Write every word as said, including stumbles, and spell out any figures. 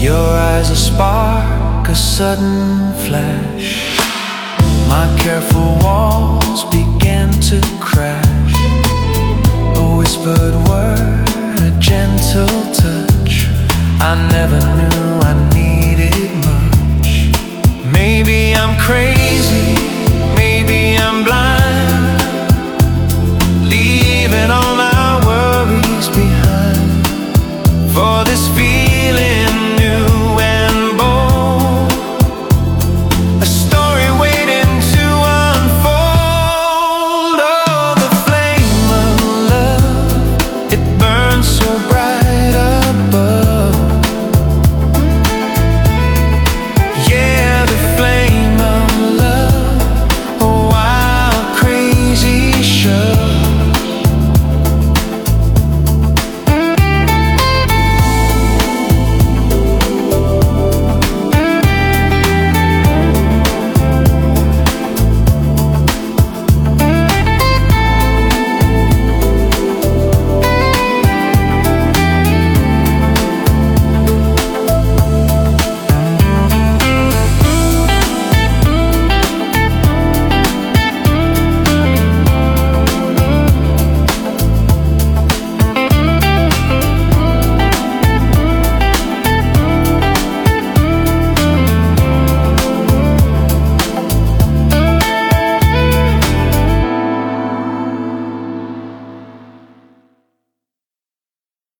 Your eyes a spark, a sudden flash. My careful walls began to crash. A whispered word, a gentle touch. I never knew I needed much. Maybe I'm crazy, maybe I'm blind, leaving all my worries behind. For this feeling